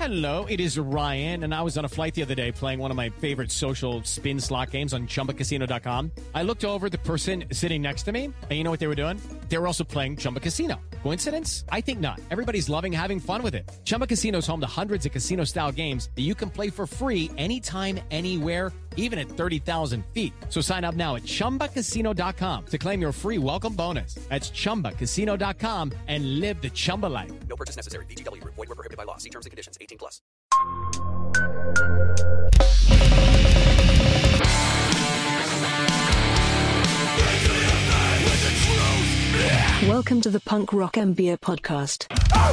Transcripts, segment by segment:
Hello, it is Ryan, and I was on a flight the other day playing one of my favorite social spin slot games on ChumbaCasino.com. I looked over at the person sitting next to me, and you know what they were doing? They were also playing Chumba Casino. Coincidence? I think not. Everybody's loving having fun with it. Chumba Casino is home to hundreds of casino-style games that you can play for free anytime, anywhere, even at 30,000 feet. So sign up now at ChumbaCasino.com to claim your free welcome bonus. That's ChumbaCasino.com and live the Chumba life. No purchase necessary. VGW. Void where prohibited by law. See terms and conditions. 18+. Welcome to the Punk Rock and Beer Podcast.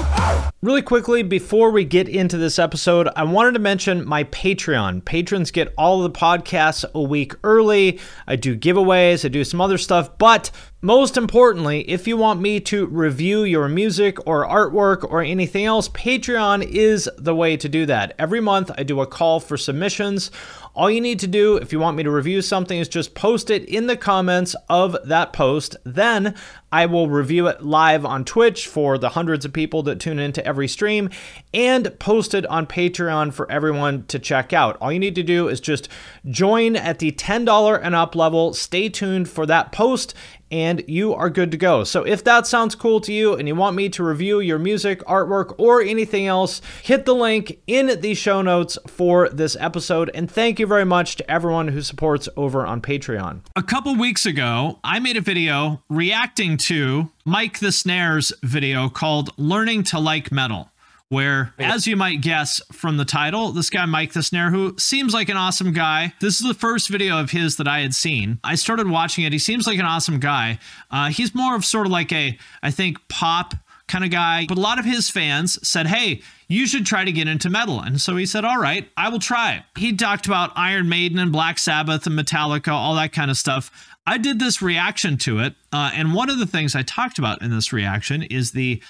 Really quickly, before we get into this episode, I wanted to mention my Patreon. Patrons get all of the podcasts a week early. I do giveaways, I do some other stuff, but most importantly, if you want me to review your music or artwork or anything else, Patreon is the way to do that. Every month, I do a call for submissions. All you need to do if you want me to review something is just post it in the comments of that post. Then I will review it live on Twitch for the hundreds of people that tune into every stream and post it on Patreon for everyone to check out. All you need to do is just join at the $10 and up level. Stay tuned for that post and you are good to go. So if that sounds cool to you and you want me to review your music, artwork, or anything else, hit the link in the show notes for this episode. And thank you very much to everyone who supports over on Patreon. A couple weeks ago, I made a video reacting to Mike the Snare's video called Learning to Like Metal, where, as you might guess from the title, this guy Mike the Snare, who seems like an awesome guy. This is the first video of his that I had seen. I started watching it. He seems like an awesome guy. He's more of sort of like a, I think, pop kind of guy. But a lot of his fans said, hey, you should try to get into metal. And so he said, all right, I will try. He talked about Iron Maiden and Black Sabbath and Metallica, all that kind of stuff. I did this reaction to it. And one of the things I talked about in this reaction is the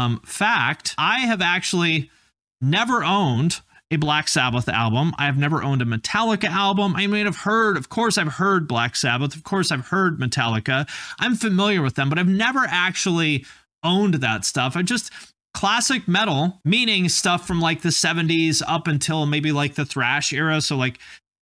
fact I have actually never owned a Black Sabbath album. I have never owned a Metallica album. I mean, of course I've heard Black Sabbath. Of course I've heard Metallica. I'm familiar with them, but I've never actually owned that stuff. I just classic metal, meaning stuff from like the 70s up until maybe like the thrash era. So like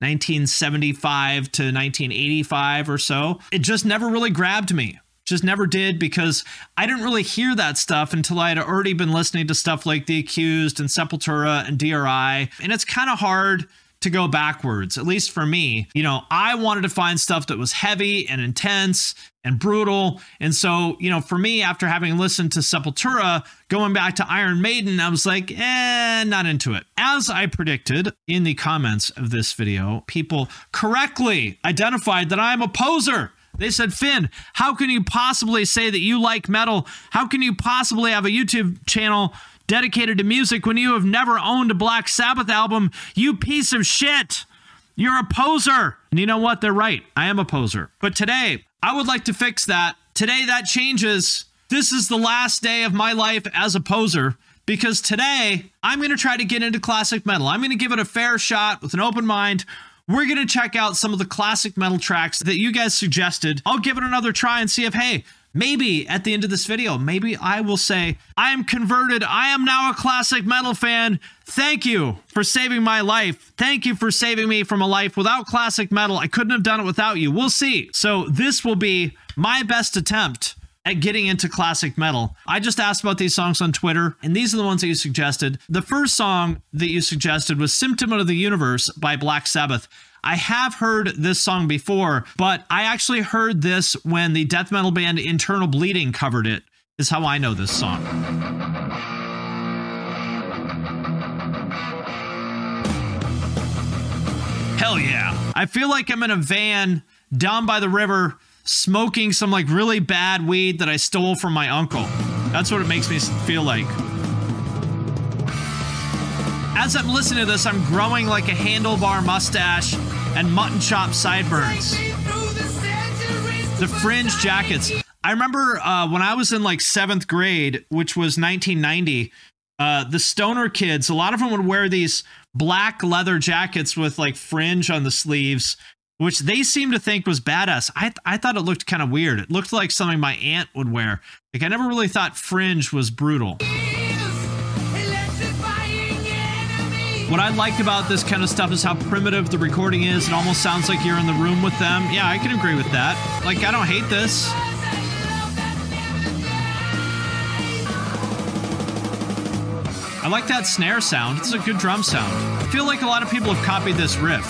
1975 to 1985 or so. It just never really grabbed me. Just never did, because I didn't really hear that stuff until I had already been listening to stuff like The Accused and Sepultura and DRI. And it's kind of hard to go backwards, at least for me. You know, I wanted to find stuff that was heavy and intense and brutal. And so, you know, for me, after having listened to Sepultura, going back to Iron Maiden, I was like, not into it. As I predicted in the comments of this video, people correctly identified that I'm a poser. They said, Finn, how can you possibly say that you like metal? How can you possibly have a YouTube channel dedicated to music when you have never owned a Black Sabbath album? You piece of shit. You're a poser. And you know what? They're right. I am a poser. But today, I would like to fix that. Today, that changes. This is the last day of my life as a poser, because today, I'm going to try to get into classic metal. I'm going to give it a fair shot with an open mind. We're going to check out some of the classic metal tracks that you guys suggested. I'll give it another try and see if, hey, maybe at the end of this video, maybe I will say, I am converted. I am now a classic metal fan. Thank you for saving my life. Thank you for saving me from a life without classic metal. I couldn't have done it without you. We'll see. So this will be my best attempt at getting into classic metal. I just asked about these songs on Twitter, and these are the ones that you suggested. The first song that you suggested was Symptom of the Universe by Black Sabbath. I have heard this song before, but I actually heard this when the death metal band Internal Bleeding covered it, is how I know this song. Hell yeah. I feel like I'm in a van down by the river smoking some like really bad weed that I stole from my uncle. That's what it makes me feel like. As I'm listening to this, I'm growing like a handlebar mustache and mutton chop sideburns. The Fringe jackets. I remember when I was in like 7th grade, which was 1990, the stoner kids, a lot of them would wear these black leather jackets with like fringe on the sleeves, which they seemed to think was badass. I thought it looked kind of weird. It looked like something my aunt would wear. Like, I never really thought fringe was brutal. What I like about this kind of stuff is how primitive the recording is. It almost sounds like you're in the room with them. Yeah, I can agree with that. Like, I don't hate this. I like that snare sound. It's a good drum sound. I feel like a lot of people have copied this riff.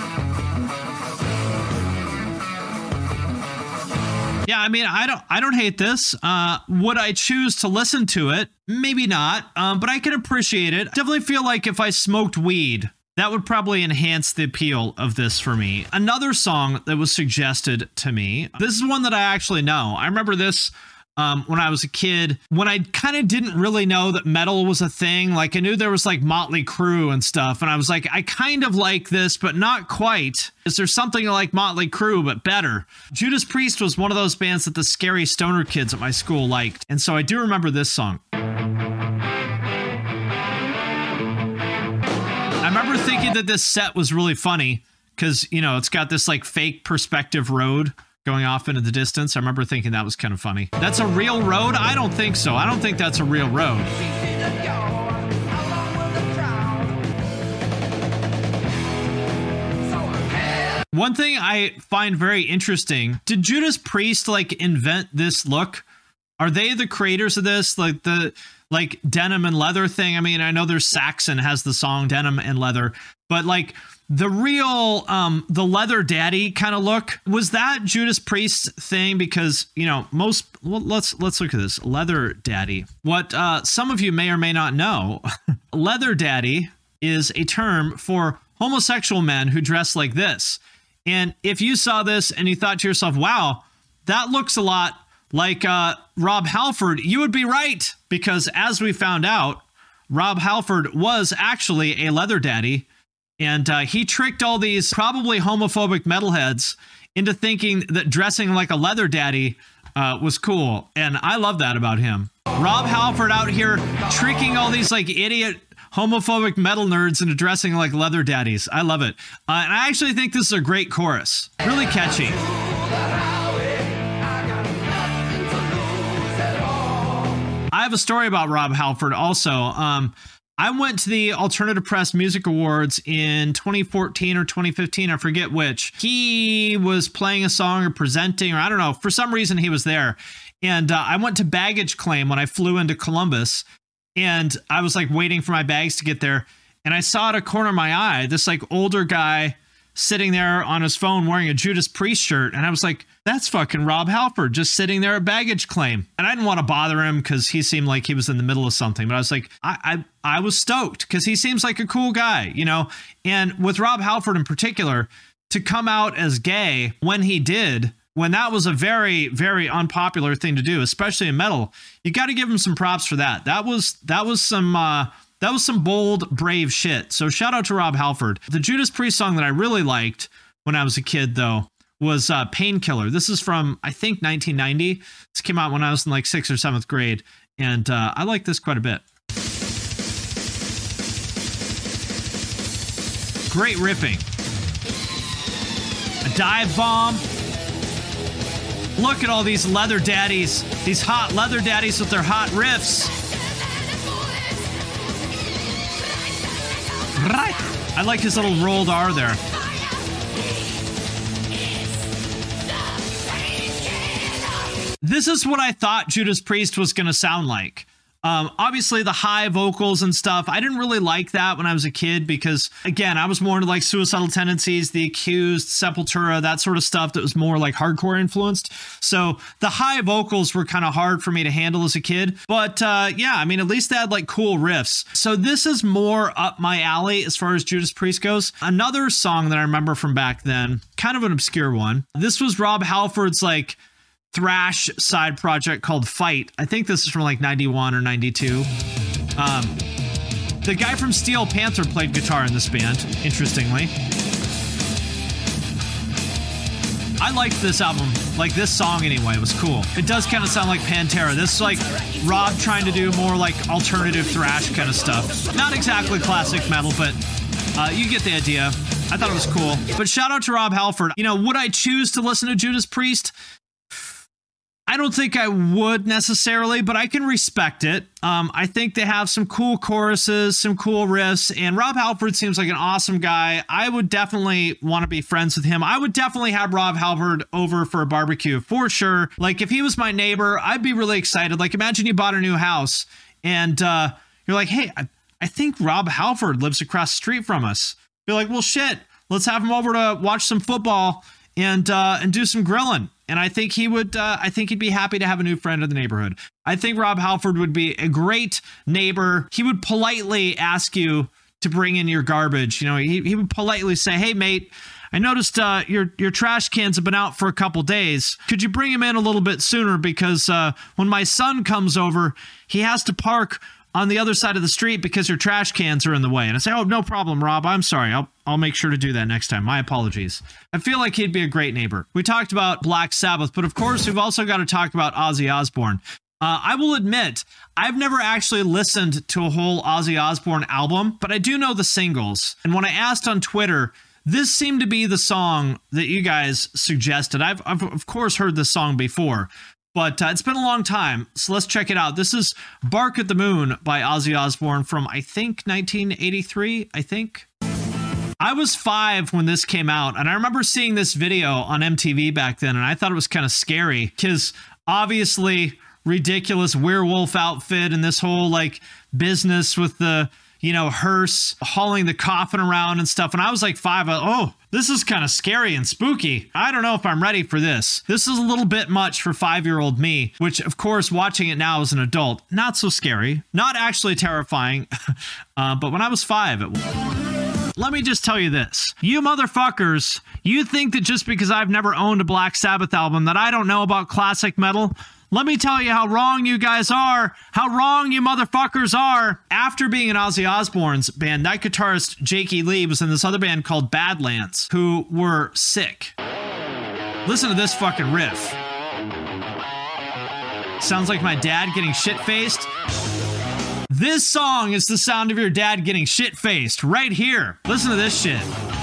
Yeah, I mean, I don't hate this. Would I choose to listen to it? Maybe not, but I can appreciate it. Definitely feel like if I smoked weed, that would probably enhance the appeal of this for me. Another song that was suggested to me. This is one that I actually know. I remember this when I was a kid, when I kind of didn't really know that metal was a thing. Like, I knew there was like Motley Crue and stuff, and I was like, I kind of like this, but not quite. Is there something like Motley Crue, but better? Judas Priest was one of those bands that the scary stoner kids at my school liked, and so I do remember this song. I remember thinking that this set was really funny because, you know, it's got this like fake perspective road going off into the distance. I remember thinking that was kind of funny. That's a real road? I don't think so. I don't think that's a real road. One thing I find very interesting, did Judas Priest like invent this look? Are they the creators of this? Like the denim and leather thing? I mean, I know there's Saxon has the song Denim and Leather, but like the real the leather daddy kind of look, was that Judas Priest thing? Because, you know, let's look at this. Leather daddy. What some of you may or may not know, leather daddy is a term for homosexual men who dress like this. And if you saw this and you thought to yourself, wow, that looks a lot like Rob Halford, you would be right, because as we found out, Rob Halford was actually a leather daddy. And he tricked all these probably homophobic metalheads into thinking that dressing like a leather daddy was cool. And I love that about him. Rob Halford out here tricking all these like idiot homophobic metal nerds into dressing like leather daddies. I love it. And I actually think this is a great chorus. Really catchy. I have a story about Rob Halford also. I went to the Alternative Press Music Awards in 2014 or 2015. I forget which. He was playing a song or presenting, or I don't know. For some reason, he was there. And I went to baggage claim when I flew into Columbus. And I was like waiting for my bags to get there. And I saw at a corner of my eye, this like older guy sitting there on his phone wearing a Judas Priest shirt. And I was like, that's fucking Rob Halford just sitting there at baggage claim. And I didn't want to bother him because he seemed like he was in the middle of something. But I was like, I was stoked because he seems like a cool guy, you know? And with Rob Halford in particular, to come out as gay when he did, when that was a very, very unpopular thing to do, especially in metal, you got to give him some props for that. That was some bold, brave shit. So shout out to Rob Halford. The Judas Priest song that I really liked when I was a kid, though, was Painkiller. This is from, I think, 1990. This came out when I was in like 6th or 7th grade. And I like this quite a bit. Great ripping. A dive bomb. Look at all these leather daddies. These hot leather daddies with their hot riffs. Right. I like his little rolled R there. This is what I thought Judas Priest was going to sound like. Obviously, the high vocals and stuff, I didn't really like that when I was a kid because, again, I was more into like Suicidal Tendencies, The Accused, Sepultura, that sort of stuff that was more like hardcore influenced. So the high vocals were kind of hard for me to handle as a kid. But yeah, I mean, at least they had like cool riffs. So this is more up my alley as far as Judas Priest goes. Another song that I remember from back then, kind of an obscure one. This was Rob Halford's like thrash side project called Fight. I think this is from like 91 or 92. The guy from Steel Panther played guitar in this band, interestingly. I liked this album, like this song anyway, it was cool. It does kind of sound like Pantera. This is like Rob trying to do more like alternative thrash kind of stuff. Not exactly classic metal, but you get the idea. I thought it was cool. But shout out to Rob Halford. You know, would I choose to listen to Judas Priest? I don't think I would necessarily, but I can respect it. I think they have some cool choruses, some cool riffs, and Rob Halford seems like an awesome guy. I would definitely want to be friends with him. I would definitely have Rob Halford over for a barbecue for sure. Like if he was my neighbor, I'd be really excited. Like imagine you bought a new house and you're like, hey, I think Rob Halford lives across the street from us. Be like, well, shit, let's have him over to watch some football and do some grilling. And I think he would. I think he'd be happy to have a new friend in the neighborhood. I think Rob Halford would be a great neighbor. He would politely ask you to bring in your garbage. You know, he would politely say, "Hey, mate, I noticed your trash cans have been out for a couple days. Could you bring them in a little bit sooner? Because when my son comes over, he has to park on the other side of the street because your trash cans are in the way." And I say, "Oh, no problem, Rob. I'm sorry. I'll make sure to do that next time. My apologies." I feel like he'd be a great neighbor. We talked about Black Sabbath, but of course, we've also got to talk about Ozzy Osbourne. I will admit, I've never actually listened to a whole Ozzy Osbourne album, but I do know the singles. And when I asked on Twitter, this seemed to be the song that you guys suggested. I've of course heard this song before, but it's been a long time, so let's check it out. This is Bark at the Moon by Ozzy Osbourne from, I think, 1983, I think. I was 5 when this came out, and I remember seeing this video on MTV back then, and I thought it was kind of scary, because obviously ridiculous werewolf outfit and this whole, like, business with the, you know, hearse hauling the coffin around and stuff. And I was like 5, oh, this is kind of scary and spooky. I don't know if I'm ready for this. This is a little bit much for 5-year-old me, which of course, watching it now as an adult, not so scary, not actually terrifying. But when I was 5, it was. Let me just tell you this. You motherfuckers, you think that just because I've never owned a Black Sabbath album that I don't know about classic metal? Let me tell you how wrong you guys are, how wrong you motherfuckers are. After being in Ozzy Osbourne's band, that guitarist Jakey Lee was in this other band called Badlands, who were sick. Listen to this fucking riff. Sounds like my dad getting shit-faced. This song is the sound of your dad getting shit-faced right here. Listen to this shit.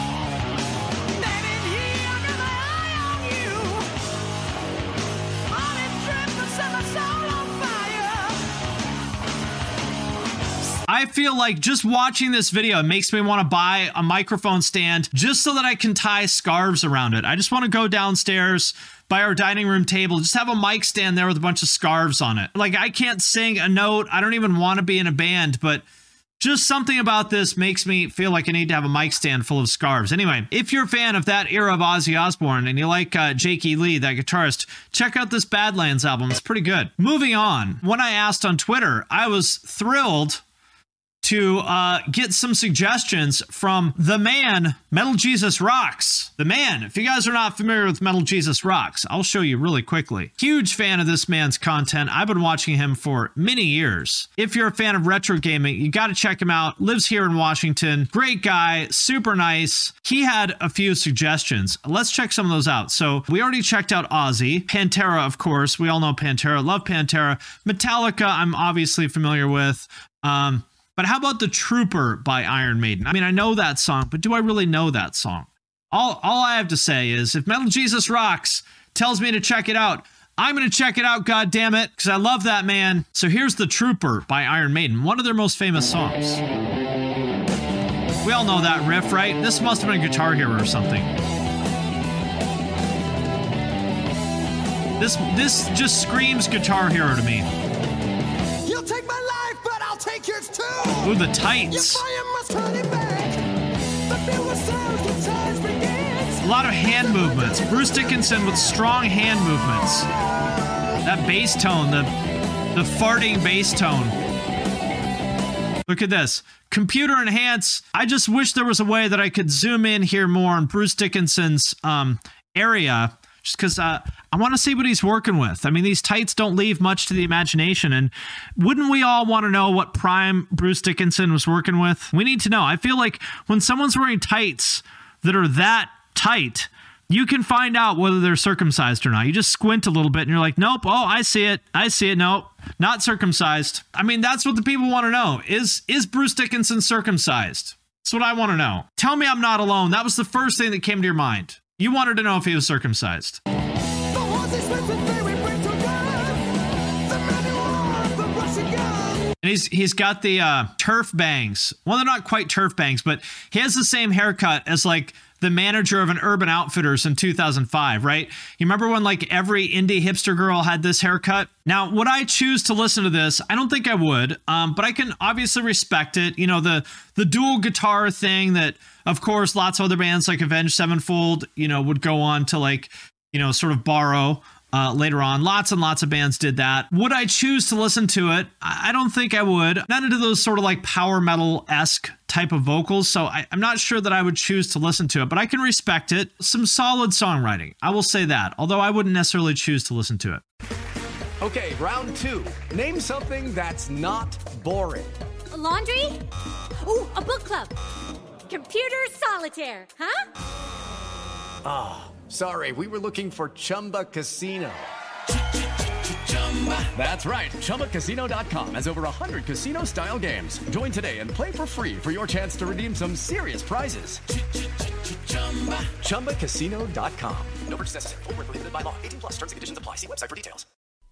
I feel like just watching this video makes me want to buy a microphone stand just so that I can tie scarves around it. I just want to go downstairs by our dining room table, just have a mic stand there with a bunch of scarves on it. Like, I can't sing a note. I don't even want to be in a band, but just something about this makes me feel like I need to have a mic stand full of scarves. Anyway, if you're a fan of that era of Ozzy Osbourne and you like Jakey Lee, that guitarist, check out this Badlands album. It's pretty good. Moving on, when I asked on Twitter, I was thrilled to get some suggestions from the man, Metal Jesus Rocks. The man, if you guys are not familiar with Metal Jesus Rocks, I'll show you really quickly. Huge fan of this man's content. I've been watching him for many years. If you're a fan of retro gaming, you got to check him out. Lives here in Washington. Great guy, super nice. He had a few suggestions. Let's check some of those out. So we already checked out Ozzy. Pantera, of course. We all know Pantera. Love Pantera. Metallica, I'm obviously familiar with. But how about The Trooper by Iron Maiden? I mean, I know that song, but do I really know that song? All I have to say is, if Metal Jesus Rocks tells me to check it out, I'm going to check it out, goddammit, because I love that man. So here's The Trooper by Iron Maiden, one of their most famous songs. We all know that riff, right? This must have been a Guitar Hero or something. This just screams Guitar Hero to me. You'll take my life, but I'll take yours too. Ooh, the tights. Your fire must turn it back. The bill was sound, the charge begins. A lot of hand movements. Bruce Dickinson with strong hand movements. That bass tone, the farting bass tone. Look at this. Computer enhance. I just wish there was a way that I could zoom in here more on Bruce Dickinson's area, just because I want to see what he's working with. I mean, these tights don't leave much to the imagination, and wouldn't we all want to know what prime Bruce Dickinson was working with? We need to know. I feel like when someone's wearing tights that are that tight, you can find out whether they're circumcised or not. You just squint a little bit and you're like, nope, oh, I see it. Nope, not circumcised. I mean, that's what the people want to know. Is Bruce Dickinson circumcised? That's what I want to know. Tell me I'm not alone. That was the first thing that came to your mind. You wanted to know if he was circumcised. The horses with the theory bring to God. And he's got the turf bangs. Well, they're not quite turf bangs, but he has the same haircut as like the manager of an Urban Outfitters in 2005, right? You remember when like every indie hipster girl had this haircut? Now, would I choose to listen to this? I don't think I would, but I can obviously respect it. You know, the dual guitar thing that, of course, lots of other bands like Avenged Sevenfold, you know, would go on to like, you know, sort of borrow. Later on, lots and lots of bands did that. Would I choose to listen to it? I don't think I would. Not into those sort of like power metal-esque type of vocals, so I'm not sure that I would choose to listen to it, but I can respect it. Some solid songwriting, I will say that, although I wouldn't necessarily choose to listen to it. Okay, round 2. Name something that's not boring. A laundry? Ooh, a book club. Computer solitaire, huh? Ah, sorry, we were looking for Chumba Casino. That's right, ChumbaCasino.com has over 100 casino-style games. Join today and play for free for your chance to redeem some serious prizes. ChumbaCasino.com. No purchase necessary. Void where prohibited by law. 18 plus terms and conditions apply. See website for details.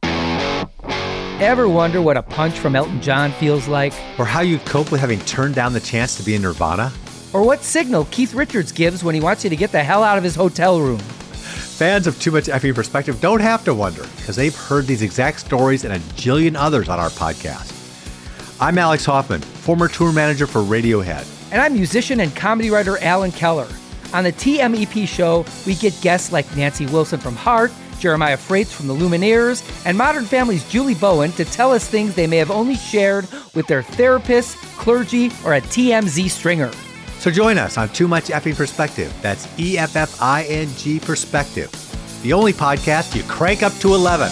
Ever wonder what a punch from Elton John feels like? Or how you'd cope with having turned down the chance to be in Nirvana? Or what signal Keith Richards gives when he wants you to get the hell out of his hotel room? Fans of Too Much Effing Perspective don't have to wonder, because they've heard these exact stories and a jillion others on our podcast. I'm Alex Hoffman, former tour manager for Radiohead. And I'm musician and comedy writer Alan Keller. On the TMEP show, we get guests like Nancy Wilson from Heart, Jeremiah Freites from the Lumineers, and Modern Family's Julie Bowen to tell us things they may have only shared with their therapist, clergy, or a TMZ stringer. So join us on Too Much Effing Perspective. That's EFFING Perspective. The only podcast you crank up to 11.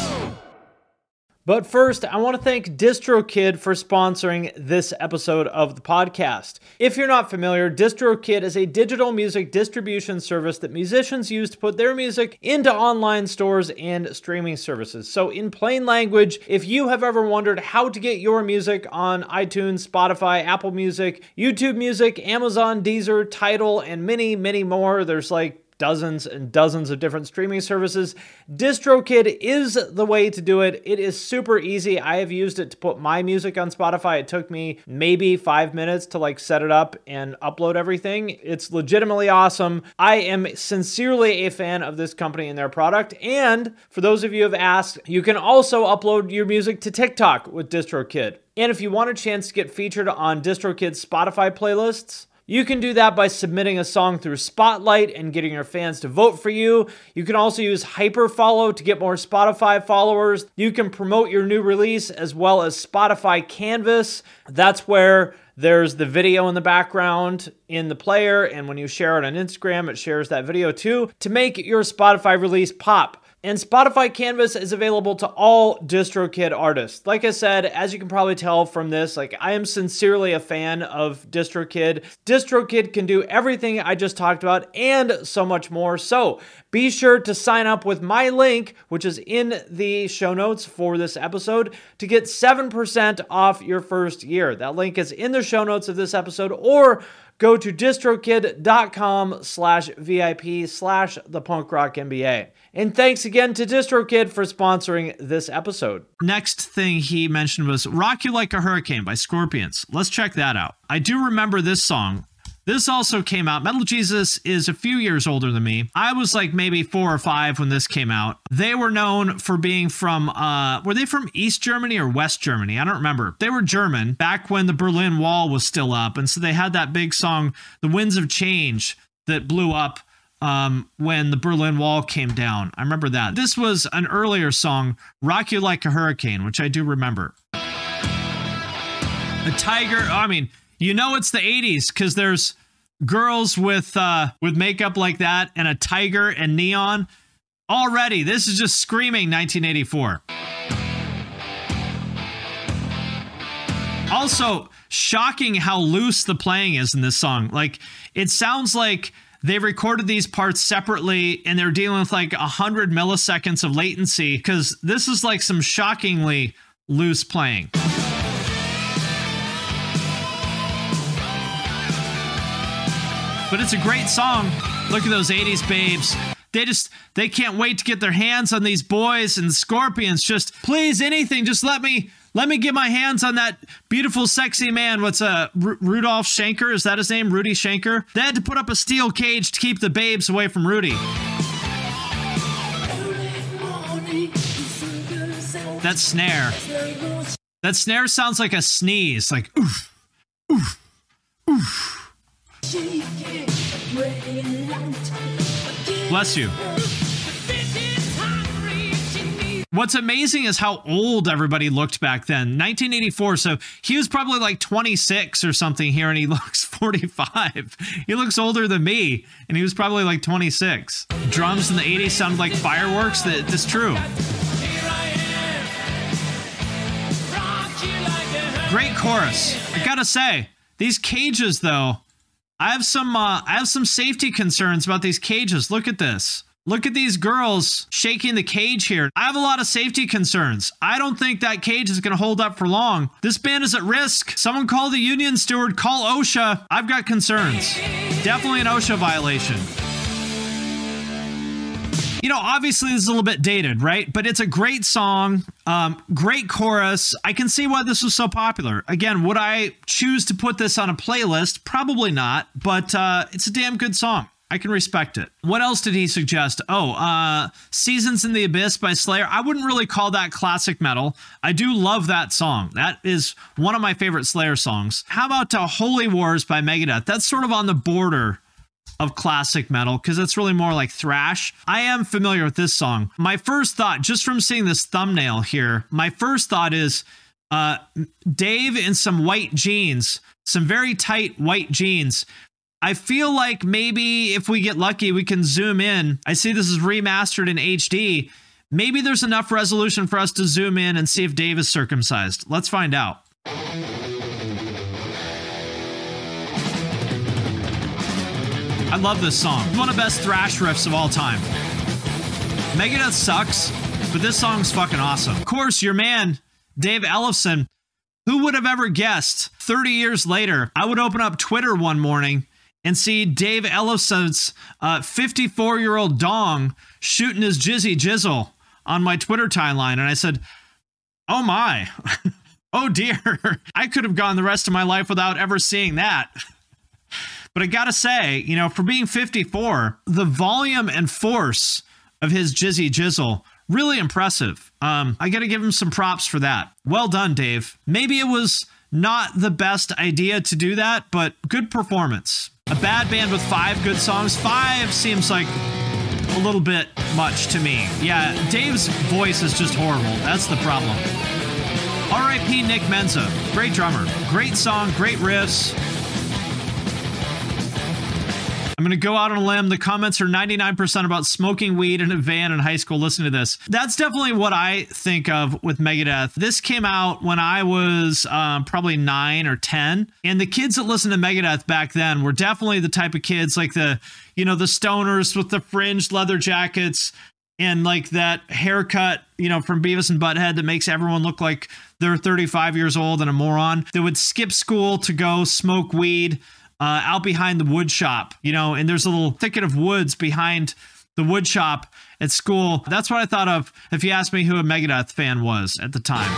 But first, I want to thank DistroKid for sponsoring this episode of the podcast. If you're not familiar, DistroKid is a digital music distribution service that musicians use to put their music into online stores and streaming services. So in plain language, if you have ever wondered how to get your music on iTunes, Spotify, Apple Music, YouTube Music, Amazon, Deezer, Tidal, and many, many more, there's like dozens and dozens of different streaming services. DistroKid is the way to do it. It is super easy. I have used it to put my music on Spotify. It took me maybe 5 minutes to like set it up and upload everything. It's legitimately awesome. I am sincerely a fan of this company and their product. And for those of you who have asked, you can also upload your music to TikTok with DistroKid. And if you want a chance to get featured on DistroKid's Spotify playlists, you can do that by submitting a song through Spotlight and getting your fans to vote for you. You can also use Hyperfollow to get more Spotify followers. You can promote your new release as well as Spotify Canvas. That's where there's the video in the background in the player, and when you share it on Instagram, it shares that video too to make your Spotify release pop. And Spotify Canvas is available to all DistroKid artists. Like I said, as you can probably tell from this, like I am sincerely a fan of DistroKid. DistroKid can do everything I just talked about and so much more. So be sure to sign up with my link, which is in the show notes for this episode, to get 7% off your first year. That link is in the show notes of this episode, or go to distrokid.com/VIP/thepunkrockMBA. And thanks again to DistroKid for sponsoring this episode. Next thing he mentioned was Rock You Like a Hurricane by Scorpions. Let's check that out. I do remember this song. This also came out. Metal Jesus is a few years older than me. I was like maybe 4 or 5 when this came out. They were known for being from, were they from East Germany or West Germany? I don't remember. They were German back when the Berlin Wall was still up. And so they had that big song, The Winds of Change, that blew up when the Berlin Wall came down. I remember that. This was an earlier song, Rock You Like a Hurricane, which I do remember. A tiger, I mean, you know it's the 80s because there's girls with makeup like that and a tiger and neon. Already, this is just screaming 1984. Also, shocking how loose the playing is in this song. Like, it sounds like they recorded these parts separately and they're dealing with like 100 milliseconds of latency because this is like some shockingly loose playing. But it's a great song. Look at those 80s babes. They can't wait to get their hands on these boys and Scorpions. Just please, anything, just let me Let me get my hands on that beautiful, sexy man. What's Rudolph Schenker? Is that his name? Rudy Schenker? They had to put up a steel cage to keep the babes away from Rudy. That snare. That snare sounds like a sneeze. Like, oof, oof, oof. Bless you. What's amazing is how old everybody looked back then. 1984, so he was probably like 26 or something here, and he looks 45. He looks older than me, and he was probably like 26. Drums in the 80s sounded like fireworks. That's true. Great chorus. I gotta say, these cages though, I have some safety concerns about these cages. Look at this. Look at these girls shaking the cage here. I have a lot of safety concerns. I don't think that cage is going to hold up for long. This band is at risk. Someone call the union steward. Call OSHA. I've got concerns. Definitely an OSHA violation. You know, obviously this is a little bit dated, right? But it's a great song, great chorus. I can see why this was so popular. Again, would I choose to put this on a playlist? Probably not, but it's a damn good song. I can respect it. What else did he suggest? Seasons in the Abyss by Slayer. I wouldn't really call that classic metal. I do love that song. That is one of my favorite Slayer songs. How about Holy Wars by Megadeth? That's sort of on the border of classic metal because it's really more like thrash. I am familiar with this song. My first thought, just from seeing this thumbnail here, my first thought is Dave in some white jeans, some very tight white jeans. I feel like maybe if we get lucky, we can zoom in. I see this is remastered in HD. Maybe there's enough resolution for us to zoom in and see if Dave is circumcised. Let's find out. I love this song. It's one of the best thrash riffs of all time. Megadeth sucks, but this song's fucking awesome. Of course, your man, Dave Ellefson, who would have ever guessed 30 years later, I would open up Twitter one morning and see Dave Ellefson's 54-year-old dong shooting his jizzy jizzle on my Twitter timeline. And I said, oh my, oh dear, I could have gone the rest of my life without ever seeing that. But I gotta say, you know, for being 54, the volume and force of his jizzy jizzle, really impressive. I gotta give him some props for that. Well done, Dave. Maybe it was not the best idea to do that, but good performance. A bad band with 5 good songs. 5 seems like a little bit much to me. Yeah, Dave's voice is just horrible. That's the problem. R.I.P. Nick Menza. Great drummer. Great song, great riffs. I'm going to go out on a limb. The comments are 99% about smoking weed in a van in high school. Listen to this. That's definitely what I think of with Megadeth. This came out when I was probably 9 or 10. And the kids that listened to Megadeth back then were definitely the type of kids like the stoners with the fringed leather jackets and like that haircut, from Beavis and Butthead that makes everyone look like they're 35 years old and a moron. They would skip school to go smoke weed out behind the wood shop, and there's a little thicket of woods behind the wood shop at school. That's what I thought of if you asked me who a Megadeth fan was at the time.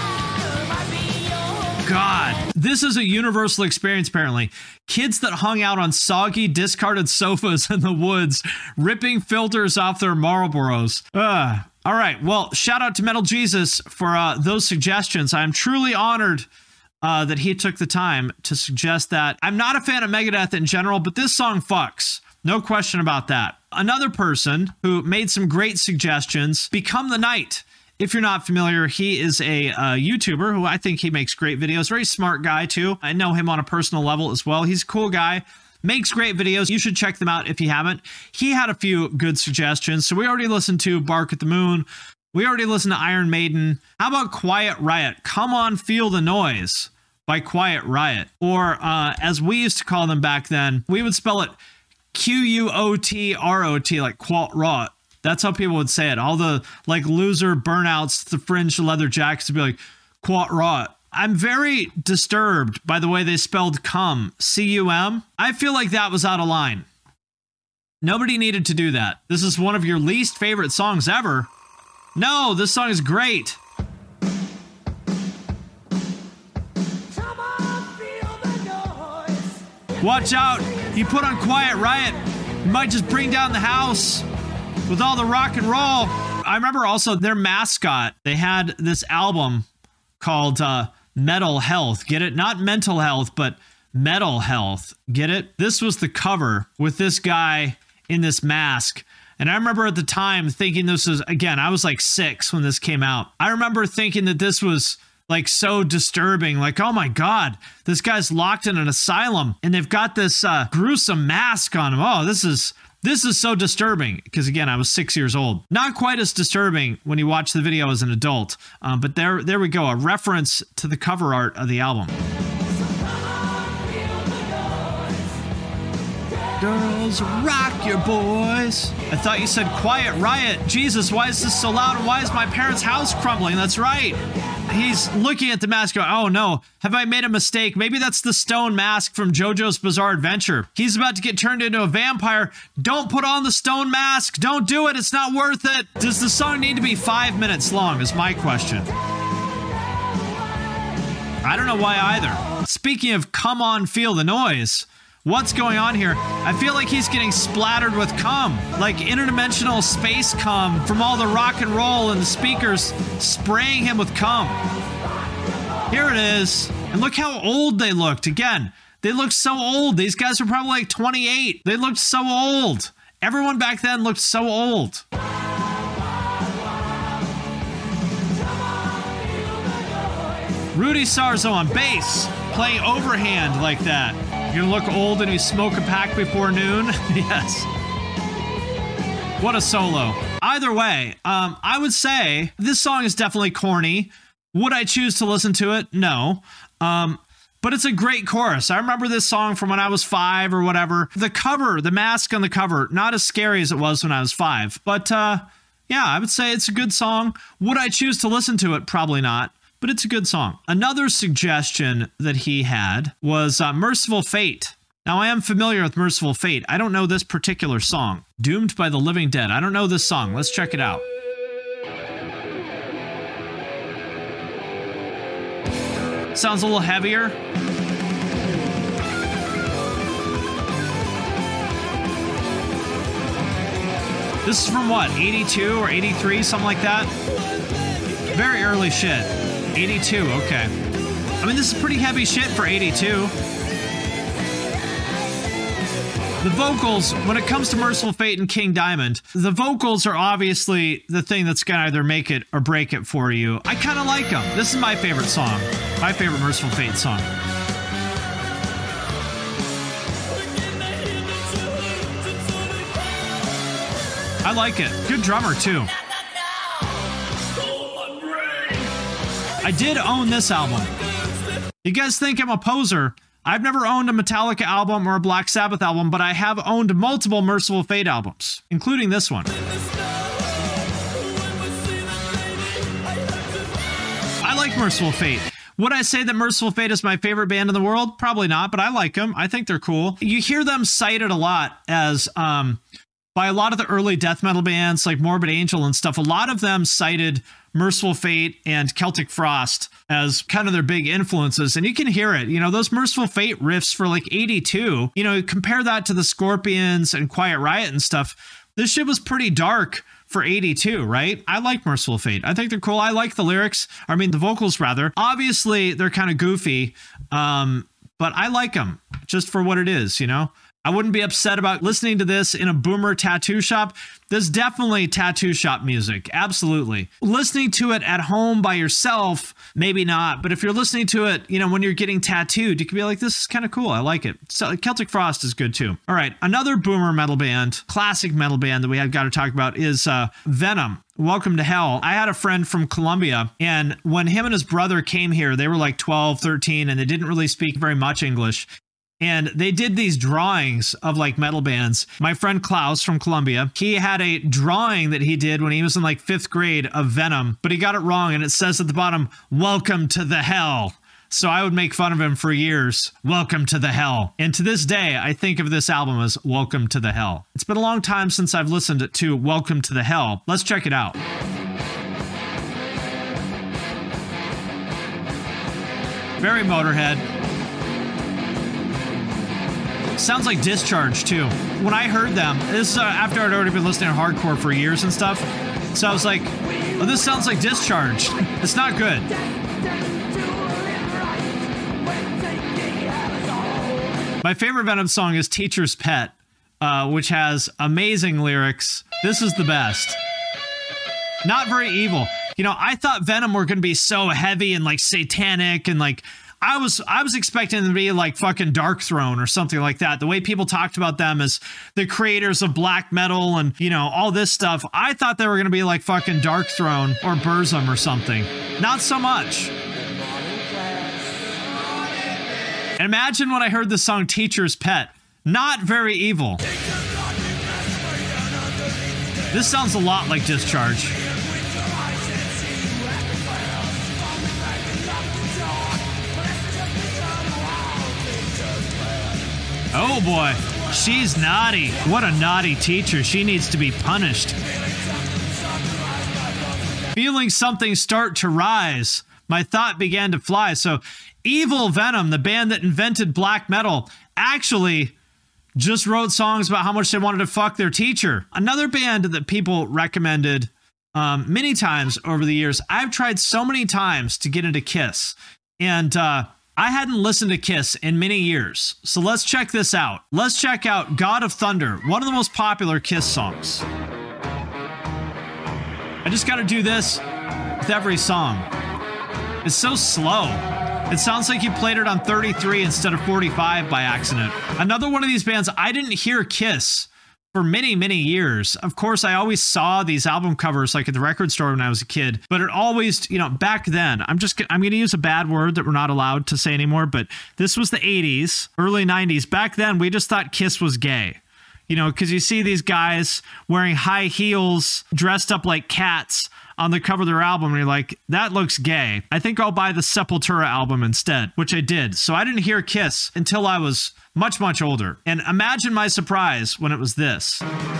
God, this is a universal experience, apparently. Kids that hung out on soggy, discarded sofas in the woods, ripping filters off their Marlboros. All right, well, shout out to Metal Jesus for those suggestions. I'm truly honored that he took the time to suggest that. I'm not a fan of Megadeth in general, but this song fucks. No question about that. Another person who made some great suggestions, Become the Night. If you're not familiar, he is a YouTuber who I think he makes great videos. Very smart guy, too. I know him on a personal level as well. He's a cool guy. Makes great videos. You should check them out if you haven't. He had a few good suggestions. So we already listened to Bark at the Moon. We already listened to Iron Maiden. How about Quiet Riot? Come On, Feel the Noise by Quiet Riot. Or as we used to call them back then, we would spell it Q-U-O-T-R-O-T, like Quat Rot. That's how people would say it. All the like loser burnouts, the fringe leather jackets would be like Quat Rot. I'm very disturbed by the way they spelled cum, C-U-M. I feel like that was out of line. Nobody needed to do that. This is one of your least favorite songs ever. No, this song is great. Watch out. You put on Quiet Riot, you might just bring down the house with all the rock and roll. I remember also their mascot. They had this album called Metal Health. Get it? Not mental health, but Metal Health. Get it? This was the cover with this guy in this mask. And I remember at the time thinking this was, again, I was like 6 when this came out. I remember thinking that this was like so disturbing. Like, oh my God, this guy's locked in an asylum and they've got this gruesome mask on him. Oh, this is so disturbing. Because again, I was 6 years old. Not quite as disturbing when you watch the video as an adult. But there we go. A reference to the cover art of the album. Girls, rock your boys. I thought you said Quiet Riot. Jesus, why is this so loud? And why is my parents' house crumbling? That's right. He's looking at the mask going, oh no, have I made a mistake? Maybe that's the stone mask from JoJo's Bizarre Adventure. He's about to get turned into a vampire. Don't put on the stone mask. Don't do it. It's not worth it. Does the song need to be 5 minutes long is my question. I don't know why either. Speaking of come on, feel the noise. What's going on here? I feel like he's getting splattered with cum, like interdimensional space cum from all the rock and roll and the speakers spraying him with cum. Here it is. And look how old they looked. Again, they looked so old. These guys were probably like 28. They looked so old. Everyone back then looked so old. Rudy Sarzo on bass, playing overhand like that. You're gonna look old and you smoke a pack before noon? Yes. What a solo. Either way, I would say this song is definitely corny. Would I choose to listen to it? No. But it's a great chorus. I remember this song from when I was 5 or whatever. The cover, the mask on the cover, not as scary as it was when I was 5. But yeah, I would say it's a good song. Would I choose to listen to it? Probably not. But it's a good song. Another suggestion that he had was Merciful Fate. Now, I am familiar with Merciful Fate. I don't know this particular song. Doomed by the Living Dead. I don't know this song. Let's check it out. Sounds a little heavier. This is from what, 82 or 83, something like that? Very early shit. 82, okay. I mean, this is pretty heavy shit for 82. The vocals, when it comes to Merciful Fate and King Diamond, the vocals are obviously the thing that's going to either make it or break it for you. I kind of like them. This is my favorite song. My favorite Merciful Fate song. I like it. Good drummer, too. I did own this album. You guys think I'm a poser? I've never owned a Metallica album or a Black Sabbath album, but I have owned multiple Merciful Fate albums, including this one. I like Merciful Fate. Would I say that Merciful Fate is my favorite band in the world? Probably not, but I like them. I think they're cool. You hear them cited a lot as by a lot of the early death metal bands like Morbid Angel and stuff. A lot of them cited Merciful Fate and Celtic Frost as kind of their big influences. And you can hear it, you know, those Merciful Fate riffs for like 82, you know, compare that to the Scorpions and Quiet Riot and stuff. This shit was pretty dark for 82, right? I like Merciful Fate. I think they're cool. I like the lyrics. I mean, the vocals rather. Obviously, they're kind of goofy, but I like them just for what it is, you know? I wouldn't be upset about listening to this in a boomer tattoo shop. There's definitely tattoo shop music. Absolutely. Listening to it at home by yourself, maybe not. But if you're listening to it, you know, when you're getting tattooed, you can be like, this is kind of cool. I like it. So Celtic Frost is good too. All right. Another boomer metal band, classic metal band that we have got to talk about is Venom. Welcome to Hell. I had a friend from Colombia, and when him and his brother came here, they were like 12, 13, and they didn't really speak very much English. And they did these drawings of like metal bands. My friend Klaus from Colombia, he had a drawing that he did when he was in like 5th grade of Venom, but he got it wrong. And it says at the bottom, welcome to the hell. So I would make fun of him for years. Welcome to the hell. And to this day, I think of this album as Welcome to the Hell. It's been a long time since I've listened to Welcome to the Hell. Let's check it out. Very Motorhead. Sounds like Discharge, too. When I heard them, this is after I'd already been listening to hardcore for years and stuff. So I was like, oh, this sounds like Discharge. It's not good. My favorite Venom song is Teacher's Pet, which has amazing lyrics. This is the best. Not very evil. You know, I thought Venom were going to be so heavy and like satanic and like I was expecting them to be like fucking Dark Throne or something like that. The way people talked about them as the creators of black metal and, you know, all this stuff. I thought they were going to be like fucking Dark Throne or Burzum or something. Not so much. And imagine when I heard the song Teacher's Pet. Not very evil. This sounds a lot like Discharge. Oh boy, she's naughty. What a naughty teacher. She needs to be punished. Feeling something start to rise, my thought began to fly. So Evil Venom, the band that invented black metal, actually just wrote songs about how much they wanted to fuck their teacher. Another band that people recommended many times over the years. I've tried so many times to get into Kiss, and I hadn't listened to Kiss in many years. So let's check this out. Let's check out God of Thunder, one of the most popular Kiss songs. I just got to do this with every song. It's so slow. It sounds like you played it on 33 instead of 45 by accident. Another one of these bands, I didn't hear Kiss for many, many years. Of course, I always saw these album covers like at the record store when I was a kid, but it always, you know, back then, I'm going to use a bad word that we're not allowed to say anymore, but this was the 80s, early 90s. Back then, we just thought Kiss was gay. You know, because you see these guys wearing high heels, dressed up like cats on the cover of their album, and you're like, that looks gay. I think I'll buy the Sepultura album instead, which I did. So I didn't hear Kiss until I was much, much older. And imagine my surprise when it was this.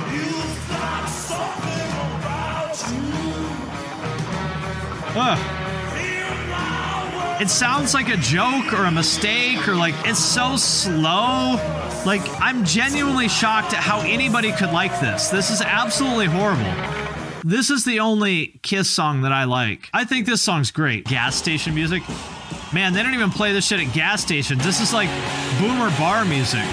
It sounds like a joke or a mistake, or like it's so slow. Like, I'm genuinely shocked at how anybody could like this. This is absolutely horrible. This is the only Kiss song that I like. I think this song's great. Gas station music. Man, they don't even play this shit at gas stations. This is like boomer bar music.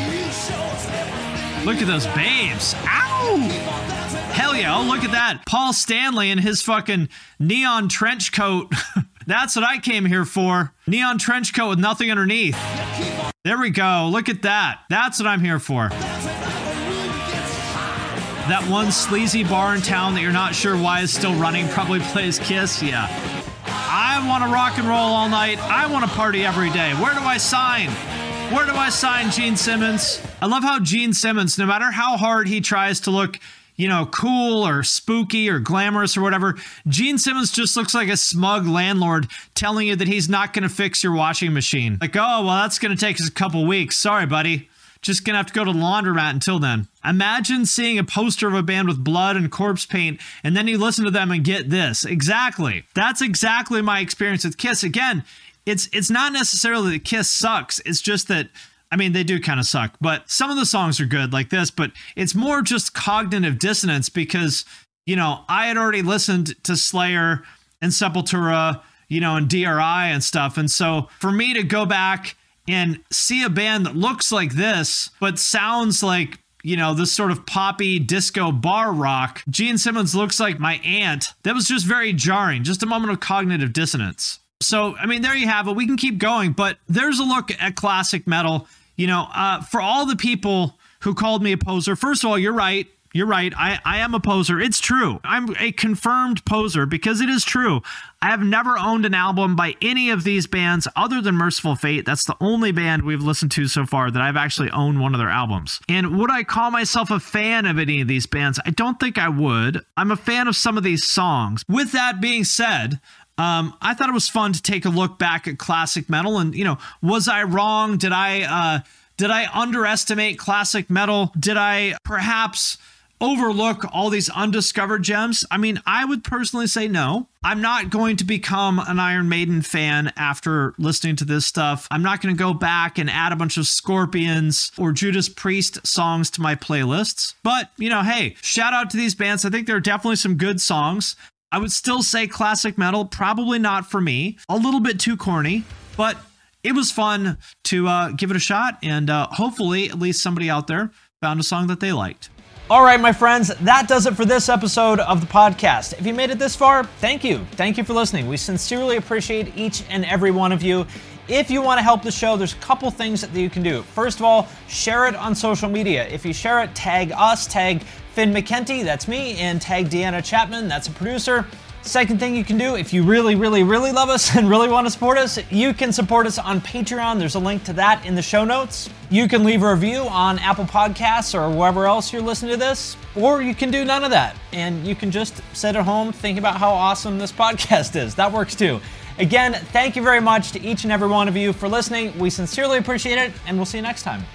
Look at those babes. Ow! Hell yeah, oh, look at that. Paul Stanley in his fucking neon trench coat. That's what I came here for. Neon trench coat with nothing underneath. There we go. Look at that. That's what I'm here for. That one sleazy bar in town that you're not sure why is still running probably plays Kiss. Yeah. I want to rock and roll all night. I want to party every day. Where do I sign? Where do I sign, Gene Simmons? I love how Gene Simmons, no matter how hard he tries to look, you know, cool or spooky or glamorous or whatever, Gene Simmons just looks like a smug landlord telling you that he's not going to fix your washing machine. Like, oh, well, that's going to take us a couple weeks. Sorry, buddy. Just going to have to go to the laundromat until then. Imagine seeing a poster of a band with blood and corpse paint, and then you listen to them and get this. Exactly. That's exactly my experience with Kiss. Again, it's not necessarily that Kiss sucks. It's just that, I mean, they do kind of suck, but some of the songs are good like this, but it's more just cognitive dissonance because, you know, I had already listened to Slayer and Sepultura, you know, and DRI and stuff. And so for me to go back and see a band that looks like this, but sounds like, you know, this sort of poppy disco bar rock, Gene Simmons looks like my aunt. That was just very jarring, just a moment of cognitive dissonance. So, I mean, there you have it. We can keep going, but there's a look at classic metal. You know, for all the people who called me a poser, first of all, you're right. You're right. I am a poser. It's true. I'm a confirmed poser because it is true. I have never owned an album by any of these bands other than Merciful Fate. That's the only band we've listened to so far that I've actually owned one of their albums. And would I call myself a fan of any of these bands? I don't think I would. I'm a fan of some of these songs. With that being said, I thought it was fun to take a look back at classic metal and, you know, was I wrong? Did I underestimate classic metal? Did I perhaps overlook all these undiscovered gems? I mean, I would personally say no. I'm not going to become an Iron Maiden fan after listening to this stuff. I'm not going to go back and add a bunch of Scorpions or Judas Priest songs to my playlists. But, you know, hey, shout out to these bands. I think there are definitely some good songs. I would still say classic metal, probably not for me. A little bit too corny, but it was fun to give it a shot. And hopefully at least somebody out there found a song that they liked. All right, my friends, that does it for this episode of the podcast. If you made it this far, thank you. Thank you for listening. We sincerely appreciate each and every one of you. If you want to help the show, there's a couple things that you can do. First of all, share it on social media. If you share it, tag us, tag Finn McKenty, that's me, and tag Deanna Chapman, that's a producer. Second thing you can do, if you really, really, really love us and really want to support us, you can support us on Patreon. There's a link to that in the show notes. You can leave a review on Apple Podcasts or wherever else you're listening to this, or you can do none of that. And you can just sit at home thinking about how awesome this podcast is. That works too. Again, thank you very much to each and every one of you for listening. We sincerely appreciate it, and we'll see you next time.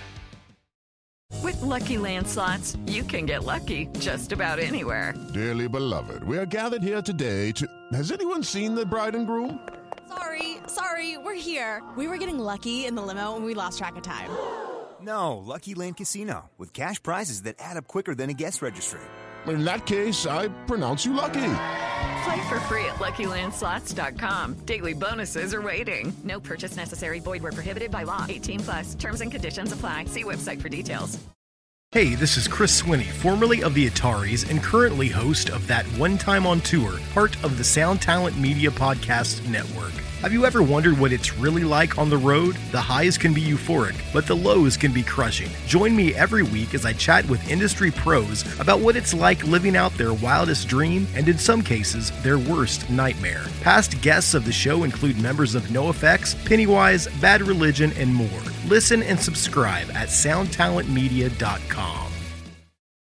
With Lucky Land Slots, you can get lucky just about anywhere. Dearly beloved, we are gathered here today to... Has anyone seen the bride and groom? Sorry, we're here. We were getting lucky in the limo and we lost track of time. No, Lucky Land Casino, with cash prizes that add up quicker than a guest registry. In that case, I pronounce you lucky. Play for free at LuckyLandSlots.com. Daily bonuses are waiting. No purchase necessary. Void where prohibited by law. 18+. Terms and conditions apply. See website for details. Hey, this is Chris Swinney, formerly of the Ataris and currently host of That One Time on Tour, part of the Sound Talent Media Podcast Network. Have you ever wondered what it's really like on the road? The highs can be euphoric, but the lows can be crushing. Join me every week as I chat with industry pros about what it's like living out their wildest dream and, in some cases, their worst nightmare. Past guests of the show include members of NoFX, Pennywise, Bad Religion, and more. Listen and subscribe at soundtalentmedia.com.